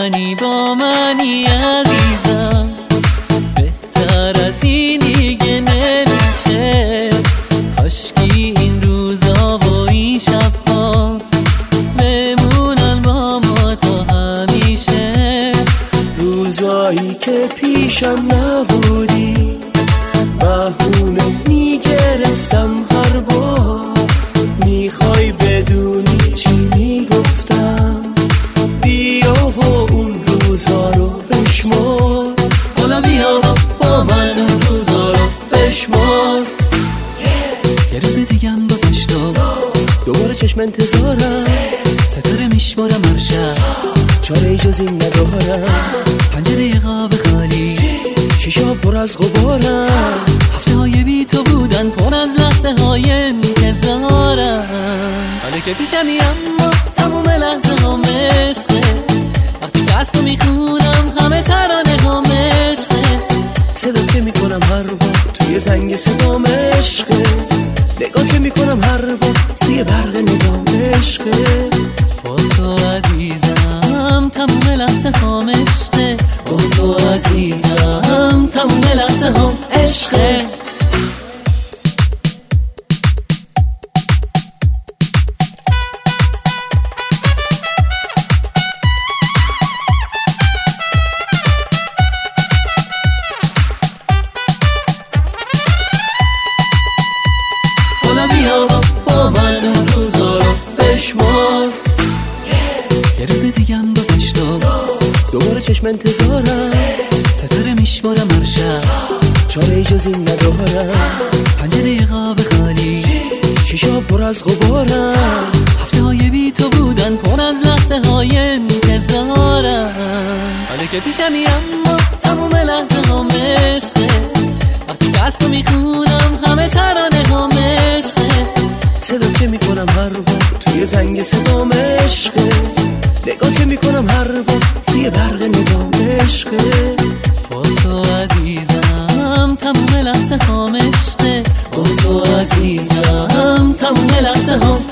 با منی عزیزم، بهتر از این دیگه نمیشه. کاشکی این روزا و این شبها بمونن با ما تا همیشه. روزایی که پیشم نبودی بهونه میگرفتم هر بار، میخوای بدونی چی میگفتم؟ بیا و اون روزا رو بشمار. حالا بیا با من اون روزا رو بشمار. یه روز دیگم گذشت و دوباره چشم انتظارم، ستاره میشمارم هر شب، چاره جز این ندارم. پنجره قاب خالی، شیشا پر از غبارم، هفته های بی تو بودن پر از لحظه های انتظارم. حالا که پیشمی اما تموم لحظه ها عشقه، وقتی که از تو میخونم همه ترانه ها عشقه. صدا که میکنم هر بار توی زنگ صدام عشقه، نگاه که میکنم هر بار توی برق نگام عشقه. با تو عزیزم تموم لحظه ها عشقه، با تو عزیزم تموم لحظه ها عشقه. حالا بیا با من اون روزا رو بشمار. یه روز دیگم گذشت و دوباره چشم انتظارم، ستاره میشمارم هر شب، چاره جز این ندارم. پنجره قاب خالی، شیشا پر از غبارم، هفته های بی تو بودن پر از لحظه های انتظارم. حالا که پیشمی اما تموم لحظه ها عشقه، وقتی که از تو میخونم همه ترانه ها عشقه. صدا که میکنم هر بار توی زنگ صدام عشقه، نگاه که میکنم هر بار توی برق نگام عشقه. با تو عزیزم تموم لحظه ها عشقه، با تو عزیزم تموم لحظه ها